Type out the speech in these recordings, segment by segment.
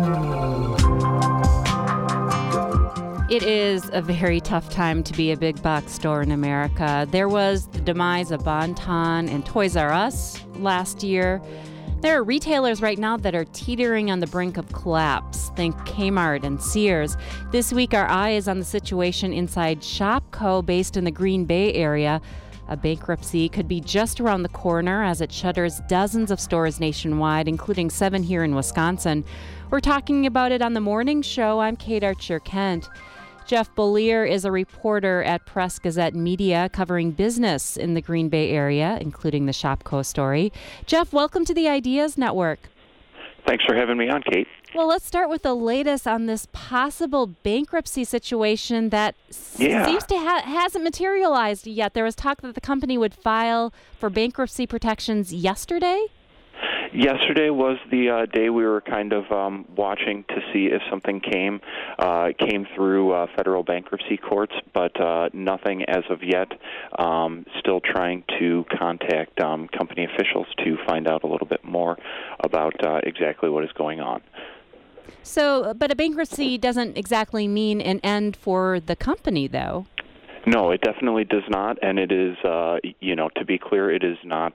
It is a very tough time to be a big box store in America. There was the demise of Bon-Ton and Toys R Us last year. There are retailers right now that are teetering on the brink of collapse. Think Kmart and Sears. This week, our eye is on the situation inside Shopko, based in the Green Bay area. A bankruptcy could be just around the corner as it shutters dozens of stores nationwide, including 7 here in Wisconsin. We're talking about it on the morning show. I'm Kate Archer-Kent. Jeff Beaulier is a reporter at Press Gazette Media covering business in the Green Bay area, including the Shopko story. Jeff, welcome to the Ideas Network. Thanks for having me on, Kate. Well, let's start with the latest on this possible bankruptcy situation that seems to hasn't materialized yet. There was talk that the company would file for bankruptcy protections yesterday. Yesterday was the day we were kind of watching to see if something came through federal bankruptcy courts, but nothing as of yet. Still trying to contact company officials to find out a little bit more about exactly what is going on. So, but a bankruptcy doesn't exactly mean an end for the company, though. No, it definitely does not, and it is, to be clear, it is not,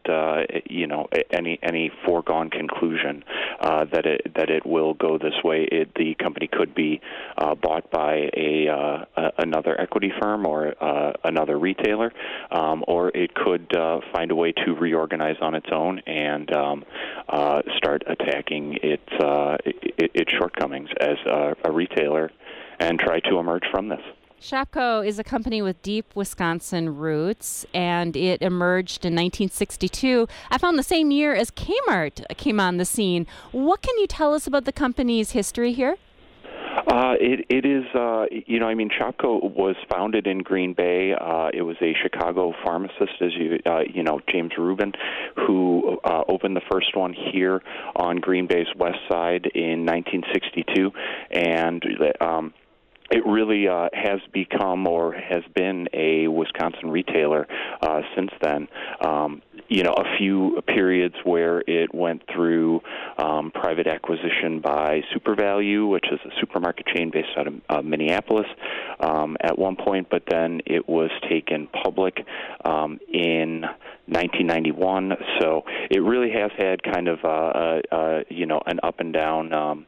any foregone conclusion that it will go this way. The company could be bought by another equity firm or another retailer, or it could find a way to reorganize on its own and start attacking its shortcomings as a retailer and try to emerge from this. Shopko is a company with deep Wisconsin roots, and it emerged in 1962. I found the same year as Kmart came on the scene. What can you tell us about the company's history here? It is, Shopko was founded in Green Bay. It was a Chicago pharmacist, James Rubin, who opened the first one here on Green Bay's west side in 1962, and it really has become or has been a Wisconsin retailer since then. A few periods where it went through private acquisition by SuperValu, which is a supermarket chain based out of Minneapolis at one point, but then it was taken public in 1991. So it really has had kind of an up and down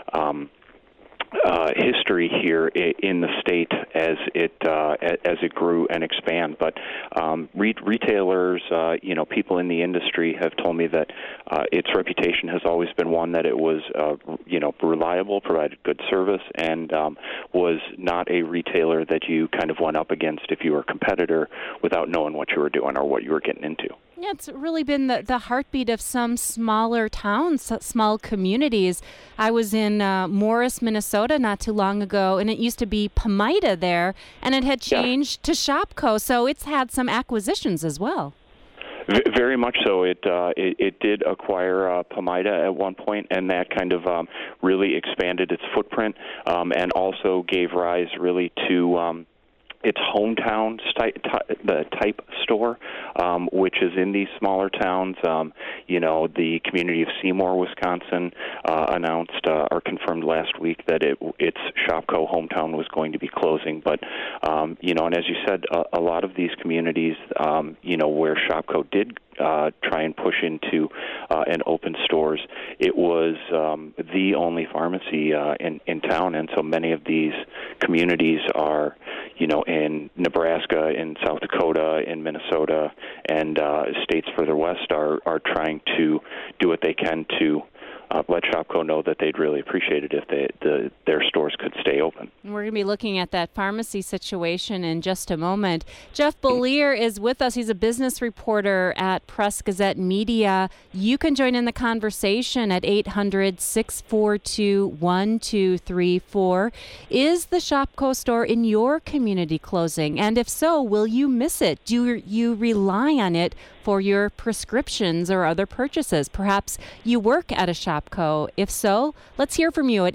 history here in the state as it grew and expand. But retailers, people in the industry have told me that its reputation has always been one that it was, reliable, provided good service, and was not a retailer that you kind of went up against if you were a competitor without knowing what you were doing or what you were getting into. Yeah, it's really been the heartbeat of some smaller towns, small communities. I was in Morris, Minnesota not too long ago, and it used to be Pamida there, and it had changed to Shopko, so it's had some acquisitions as well. Very much so. It did acquire Pamida at one point, and that kind of really expanded its footprint and also gave rise really to its hometown type store, which is in these smaller towns. The community of Seymour, Wisconsin, announced or confirmed last week that its Shopko hometown was going to be closing. But and as you said, a lot of these communities, where Shopko did try and push into and open stores, it was the only pharmacy in town, and so many of these communities are, in Nebraska, in South Dakota, in Minnesota, and states further west are trying to do what they can to let Shopko know that they'd really appreciate it if their stores could stay open. We're going to be looking at that pharmacy situation in just a moment. Jeff Beaulier is with us. He's a business reporter at Press Gazette Media. You can join in the conversation at 800-642-1234. Is the Shopko store in your community closing? And if so, will you miss it? Do you rely on it for your prescriptions or other purchases? Perhaps you work at a Shopko Shopko? If so, let's hear from you at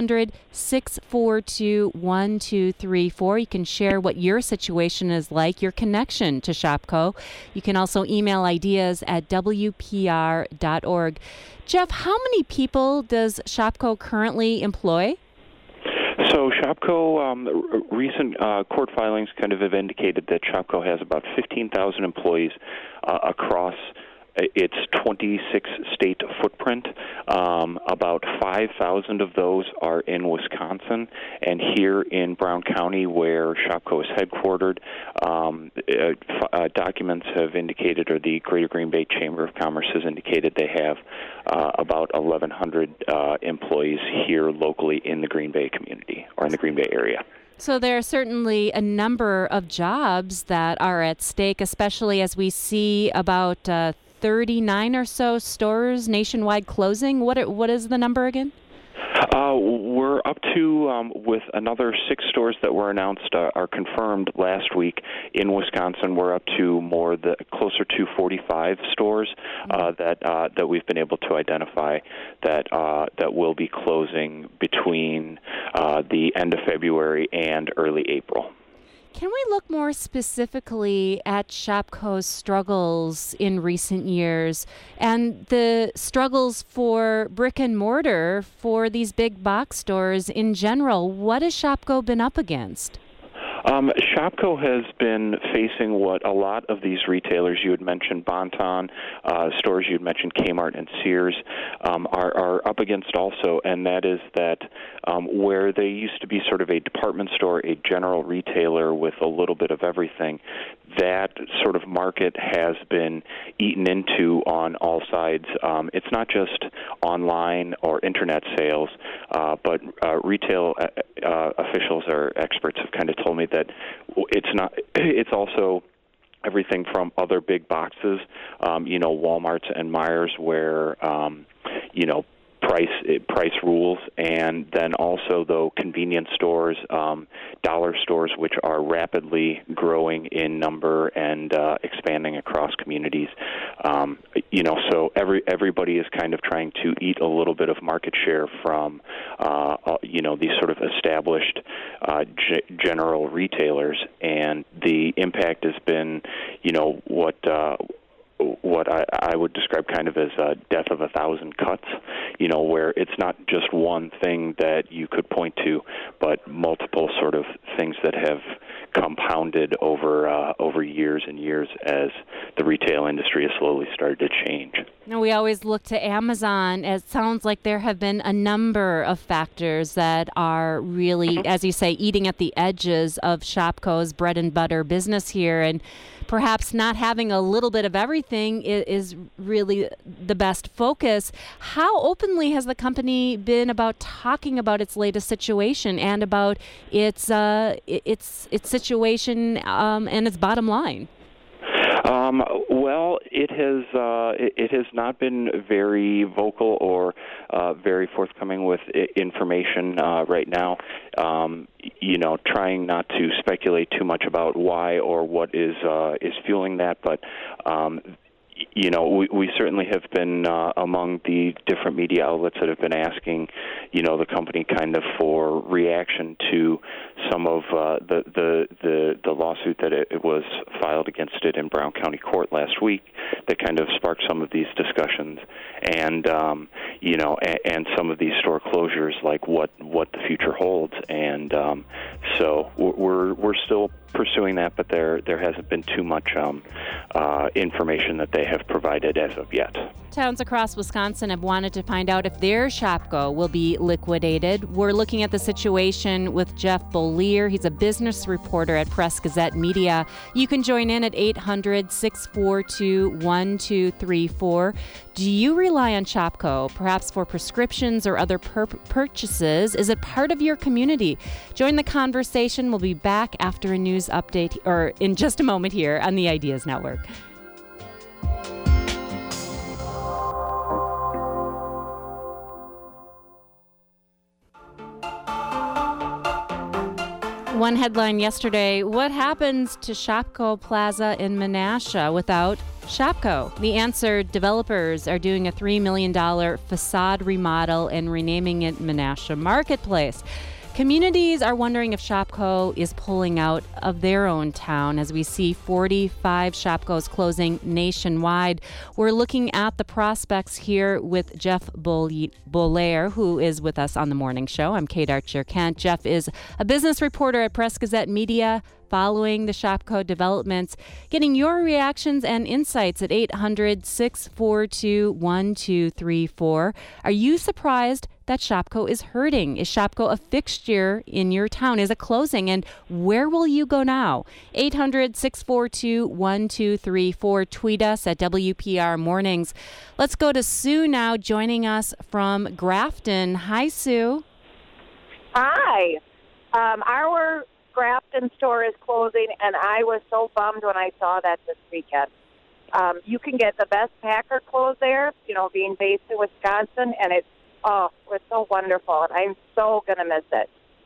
800-642-1234. You can share what your situation is like, your connection to Shopko. You can also email ideas at WPR.org. Jeff, how many people does Shopko currently employ? So Shopko, recent court filings kind of have indicated that Shopko has about 15,000 employees across its 26-state footprint. About 5,000 of those are in Wisconsin, and here in Brown County, where Shopko is headquartered, documents have indicated, or the Greater Green Bay Chamber of Commerce has indicated, they have about 1,100 employees here locally in the Green Bay community, or in the Green Bay area. So there are certainly a number of jobs that are at stake, especially as we see about 39 or so stores nationwide closing. What is the number again? We're up to, with another 6 stores that were announced, are confirmed last week in Wisconsin. We're up to closer to 45 stores that we've been able to identify that will be closing between the end of February and early April. Can we look more specifically at Shopko's struggles in recent years and the struggles for brick and mortar for these big box stores in general? What has Shopko been up against? Shopko has been facing what a lot of these retailers, you had mentioned Bon-Ton, stores you had mentioned Kmart and Sears, are up against also, and that is that where they used to be sort of a department store, a general retailer with a little bit of everything, that sort of market has been eaten into on all sides. It's not just online or internet sales, but retail officials or experts have kind of told me that it's also everything from other big boxes, Walmart's and Meijer's, where price rules, and then also, though, convenience stores, dollar stores, which are rapidly growing in number and expanding across communities. So everybody is kind of trying to eat a little bit of market share from these sort of established general retailers, and the impact has been what I would describe kind of as a death of 1,000 cuts, where it's not just one thing that you could point to, but multiple sort of things that have compounded over years and years as the retail industry has slowly started to change. Now, we always look to Amazon. It sounds like there have been a number of factors that are really, as you say, eating at the edges of Shopko's bread and butter business here, and perhaps not having a little bit of everything is really the best focus. How openly has the company been about talking about its latest situation and about its situation and its bottom line? Well, it has not been very vocal or very forthcoming with information right now. Trying not to speculate too much about why or what is fueling that, but we certainly have been among the different media outlets that have been asking, the company kind of for reaction to some of the lawsuit that it was filed against it in Brown County Court last week that kind of sparked some of these discussions, and and some of these store closures, like what the future holds, and so we're still pursuing that, but there hasn't been too much information that they have provided as of yet. Towns across Wisconsin have wanted to find out if their Shopko will be liquidated. We're looking at the situation with Jeff Beaulier. He's a business reporter at Press Gazette Media. You can join in at 800-642-1234. Do you rely on Shopko, perhaps for prescriptions or other purchases? Is it part of your community? Join the conversation. We'll be back after a news update, or in just a moment here on the Ideas Network. One headline yesterday: what happens to Shopko Plaza in Menasha without Shopko. The answer, developers are doing a $3 million facade remodel and renaming it Menasha Marketplace. Communities are wondering if Shopko is pulling out of their own town as we see 45 Shopkos closing nationwide. We're looking at the prospects here with Jeff Boulere, who is with us on the morning show. I'm Kate Archer-Kent. Jeff is a business reporter at Press Gazette Media, following the Shopko developments, getting your reactions and insights at 800-642-1234. Are you surprised that Shopko is hurting? Is Shopko a fixture in your town? Is it closing? And where will you go now? 800-642-1234. Tweet us at WPR Mornings. Let's go to Sue now, joining us from Grafton. Hi, Sue. Hi. Our Grafton store is closing, and I was so bummed when I saw that this weekend. You can get the best Packer clothes there, being based in Wisconsin, and it was so wonderful, and I'm so going to miss it.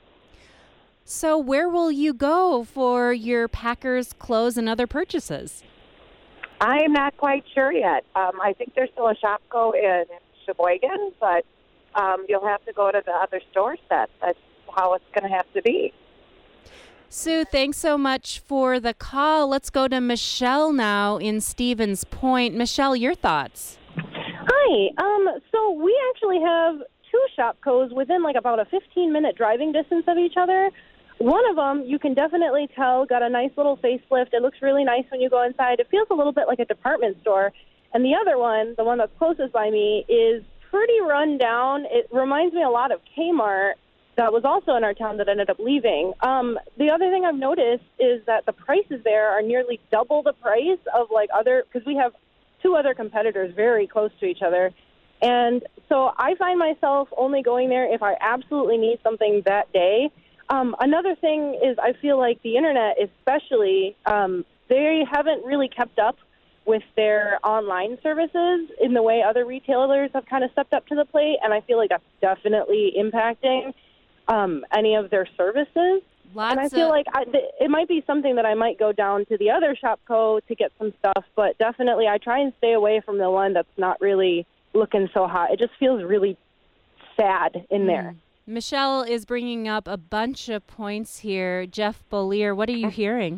So where will you go for your Packers clothes and other purchases? I'm not quite sure yet. I think there's still a Shopko in Sheboygan, but you'll have to go to the other store set. That's how it's going to have to be. Sue, thanks so much for the call. Let's go to Michelle now in Stevens Point. Michelle, your thoughts? Hi. So we actually have two Shopkos within about a 15-minute driving distance of each other. One of them, you can definitely tell, got a nice little facelift. It looks really nice when you go inside. It feels a little bit like a department store. And the other one, the one that's closest by me, is pretty run down. It reminds me a lot of Kmart. That was also in our town that ended up leaving. The other thing I've noticed is that the prices there are nearly double the price of because we have two other competitors very close to each other. And so I find myself only going there if I absolutely need something that day. Another thing is I feel like the internet especially, they haven't really kept up with their online services in the way other retailers have kind of stepped up to the plate. And I feel like that's definitely impacting any of their services. And I feel like it might be something that I might go down to the other Shopko to get some stuff, but definitely I try and stay away from the one that's not really looking so hot. It just feels really sad in there. Michelle is bringing up a bunch of points here. Jeff Boulere, what are you hearing?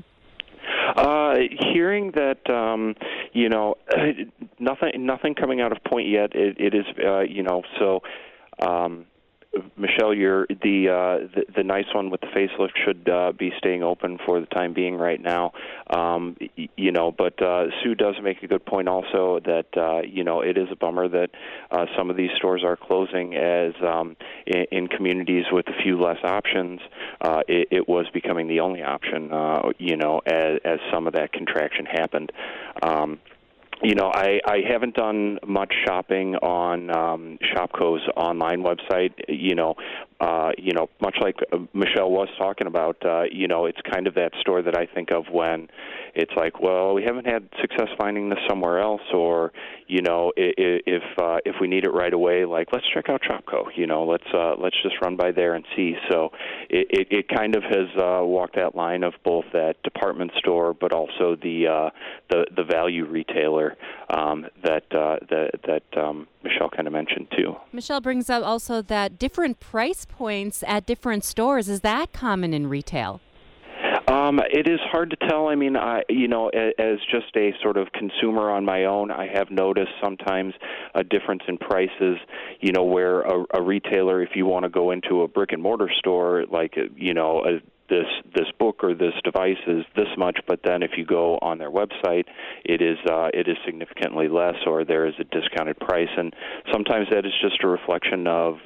Hearing that, nothing coming out of point yet. It is, so... Michelle, the nice one with the facelift should be staying open for the time being right now. But Sue does make a good point also that, it is a bummer that some of these stores are closing as in communities with a few less options, it was becoming the only option, as some of that contraction happened. I haven't done much shopping on Shopko's online website. Much like Michelle was talking about, it's kind of that store that I think of when it's like, well, we haven't had success finding this somewhere else, or if we need it right away, let's check out Shopko. Let's just run by there and see. So it kind of has walked that line of both that department store, but also the value retailer that Michelle kind of mentioned too. Michelle brings up also that different price points at different stores. Is that common in retail? It is hard to tell. I mean, as just a sort of consumer on my own, I have noticed sometimes a difference in prices, where a retailer, if you want to go into a brick and mortar store, this book or this device is this much, but then if you go on their website, it is significantly less, or there is a discounted price, and sometimes that is just a reflection of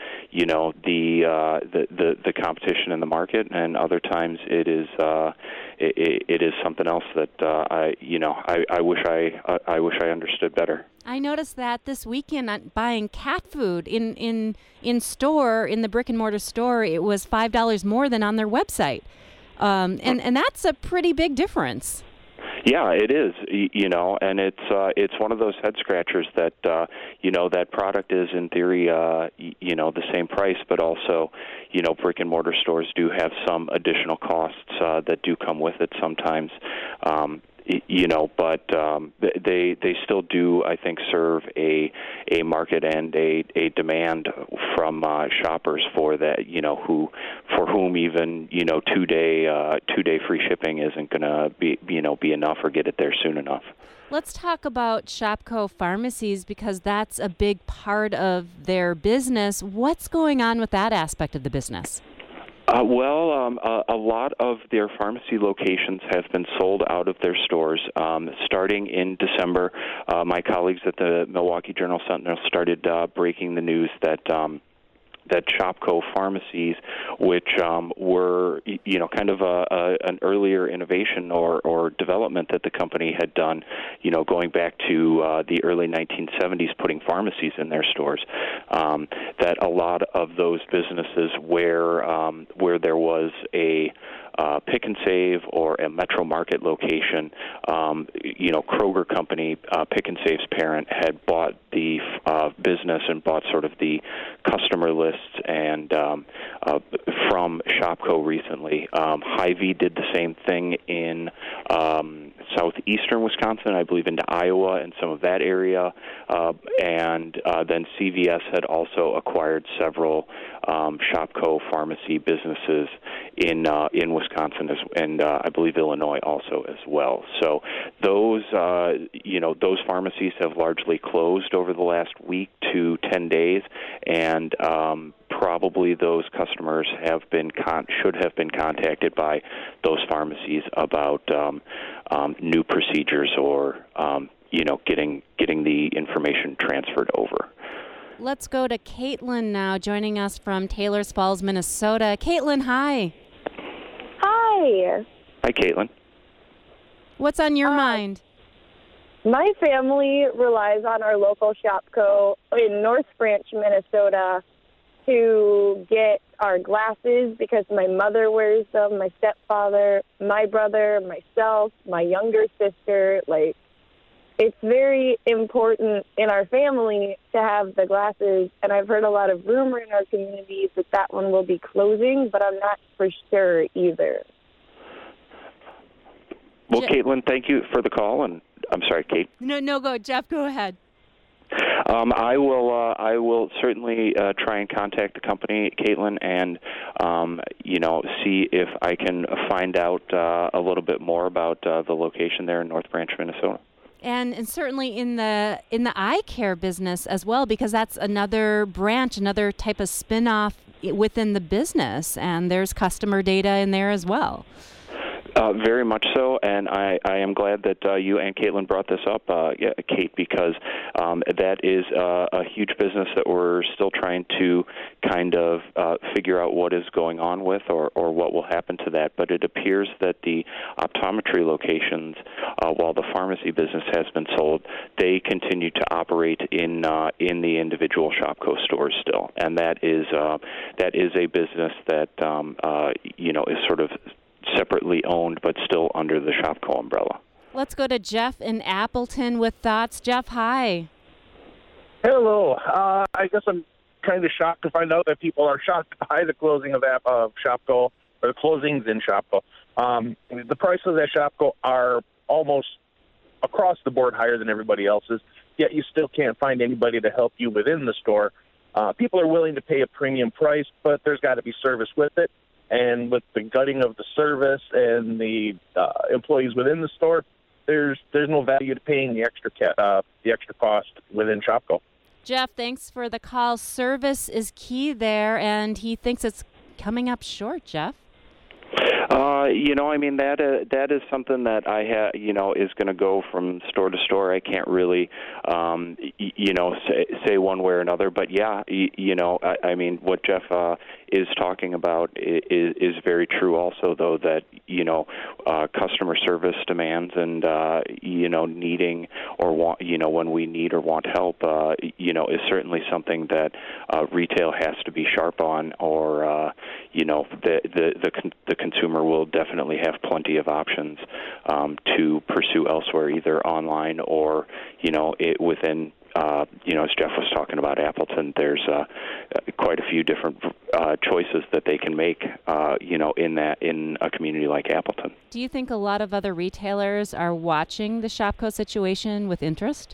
the competition in the market, and other times it is something else that I wish I understood better. I noticed that this weekend buying cat food in store, in the brick and mortar store, it was $5 more than on their website, and that's a pretty big difference. Yeah, it is, and it's one of those head scratchers that that product is in theory the same price, but also brick and mortar stores do have some additional costs that do come with it sometimes. But they still do, I think, serve a market and a demand from shoppers for that, for whom even 2-day free shipping isn't going to be enough or get it there soon enough. Let's talk about Shopko pharmacies because that's a big part of their business. What's going on with that aspect of the business? A lot of their pharmacy locations have been sold out of their stores. Starting in December, my colleagues at the Milwaukee Journal-Sentinel started breaking the news that Shopko pharmacies, which were kind of an earlier innovation or development that the company had done, going back to the early 1970s, putting pharmacies in their stores. That a lot of those businesses where there was a Pick and Save or a Metro Market location, Kroger Company, Pick and Save's parent, had bought the business and bought sort of the customer lists and from Shopko recently. Hy-Vee did the same thing in southeastern Wisconsin, I believe into Iowa and some of that area, and then CVS had also acquired several Shopko pharmacy businesses in Wisconsin and I believe Illinois also as well. So those pharmacies have largely closed over the last week to 10 days, and probably those customers should have been contacted by those pharmacies about new procedures or getting the information transferred over. Let's go to Caitlin now, joining us from Taylors Falls, Minnesota. Caitlin, hi. Hi. Hi, Caitlin. What's on your mind? My family relies on our local Shopko in North Branch, Minnesota, to get our glasses because my mother wears them, my stepfather, my brother, myself, my younger sister. It's very important in our family to have the glasses, and I've heard a lot of rumor in our community that one will be closing, but I'm not for sure either. Well, Caitlin, thank you for the call, and I'm sorry, Kate. No, go, Jeff, go ahead. I will certainly try and contact the company, Caitlin, and see if I can find out a little bit more about the location there in North Branch, Minnesota. And certainly in the eye care business as well, because that's another branch, another type of spin-off within the business, and there's customer data in there as well. Very much so, and I am glad that you and Caitlin brought this up, Kate, because that is a huge business that we're still trying to kind of figure out what is going on with or what will happen to that. But it appears that the optometry locations, while the pharmacy business has been sold, they continue to operate in the individual Shopko stores still, and that is a business that is sort of separately owned but still under the Shopko umbrella. Let's go to Jeff in Appleton with thoughts. Jeff, hi. Hello. I guess I'm kind of shocked to find out that people are shocked by the closing of Shopko, or the closings in Shopko. The prices at Shopko are almost across the board higher than everybody else's, yet you still can't find anybody to help you within the store. People are willing to pay a premium price, but there's got to be service with it. And with the gutting of the service and the employees within the store, there's no value to paying the extra cost within Shopko. Jeff, thanks for the call. Service is key there, and he thinks it's coming up short, Jeff. That is something that is going to go from store to store. I can't really, say one way or another. But yeah, what Jeff is talking about is very true. Also, though, that customer service demands and needing or want when we need or want help, is certainly something that retail has to be sharp on, or the consumer will definitely have plenty of options to pursue elsewhere, either online or within as Jeff was talking about Appleton, there's quite a few different choices that they can make, in a community like Appleton. Do you think a lot of other retailers are watching the Shopko situation with interest?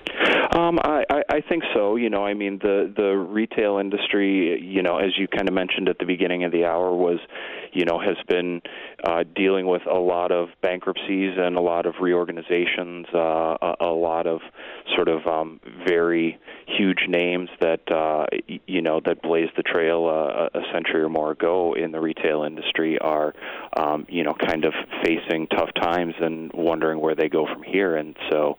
I think so. The retail industry, as you kind of mentioned at the beginning of the hour, has been dealing with a lot of bankruptcies and a lot of reorganizations, a lot of sort of very huge names that that blazed the trail a century or more ago in the retail industry are kind of facing tough times and wondering where they go from here. And so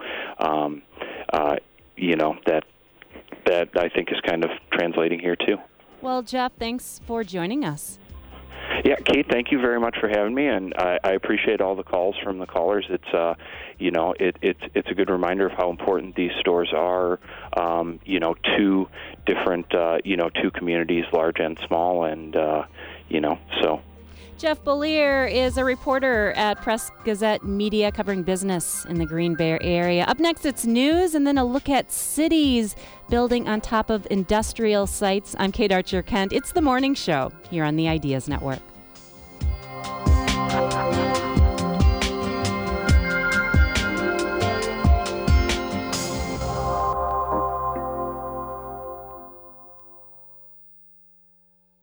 that I think is kind of translating here too. Well, Jeff, thanks for joining us. Yeah, Kate, thank you very much for having me, and I appreciate all the calls from the callers. It's it's a good reminder of how important these stores are. Two different two communities, large and small, and so. Jeff Beaulier is a reporter at Press Gazette Media covering business in the Green Bay area. Up next, it's news and then a look at cities building on top of industrial sites. I'm Kate Archer-Kent. It's The Morning Show here on the Ideas Network.